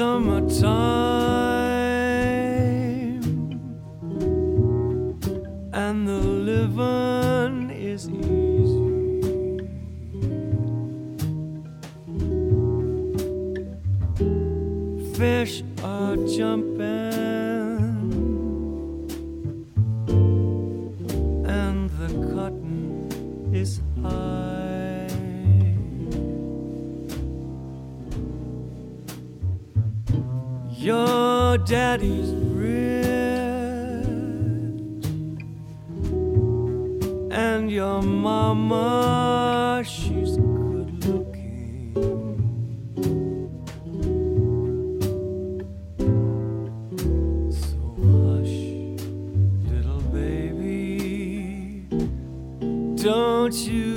Summertime and the living is easy. Fish are jumping and the cotton is high. Your daddy's rich and your mama, she's good looking. So hush, little baby, don't you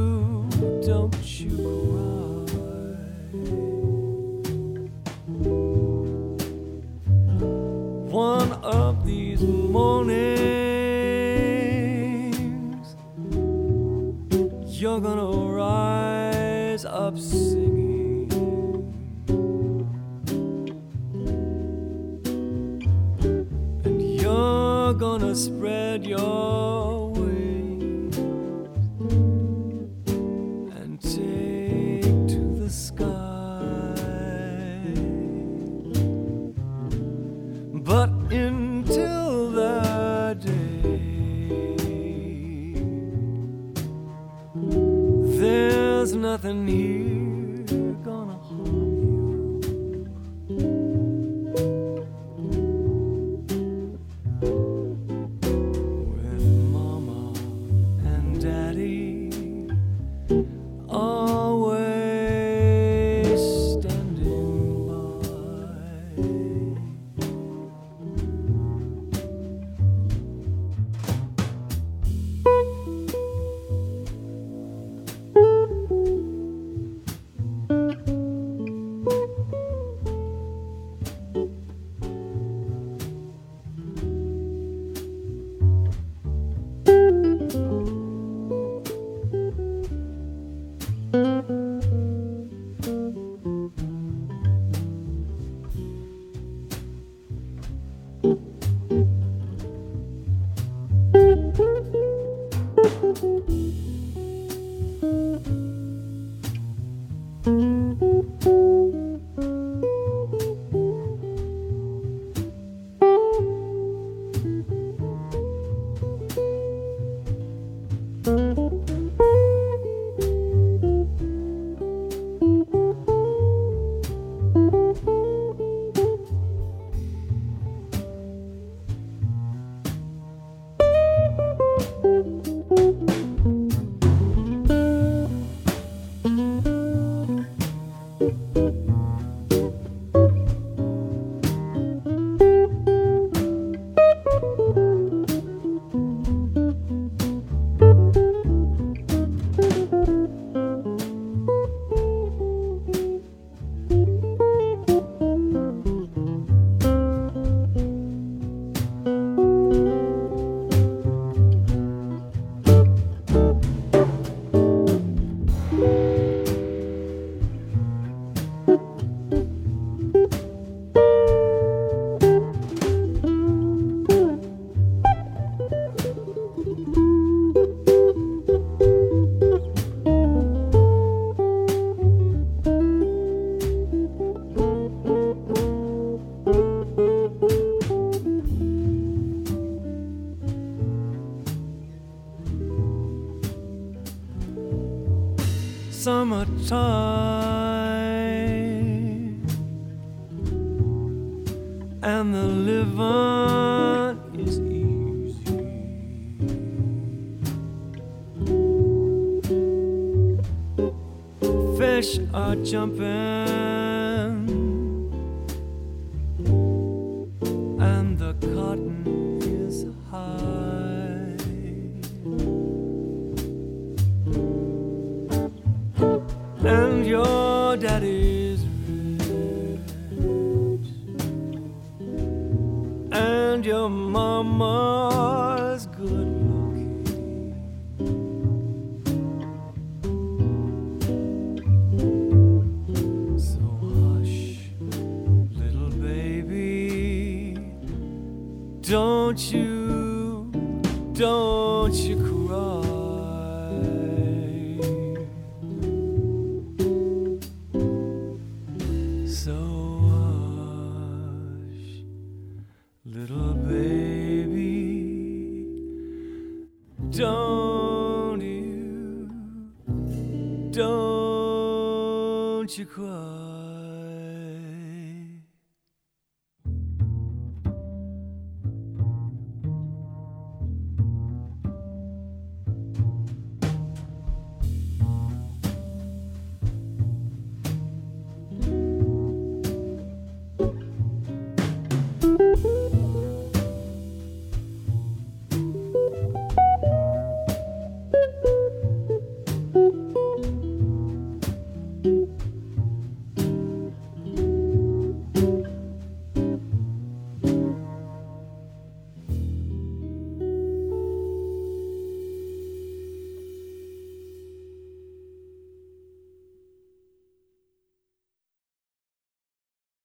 one of these mornings you're gonna rise up singing, and you're gonna spread your wings and take to the sky. But until that day, there's nothing here gonna harm you. With mama and daddy always standing by. Summertime and the living is easy. Fish are jumping and the cotton is high. And your daddy's rich and your mama's good looking. So hush, don't you cry. So hush, little baby, don't you cry.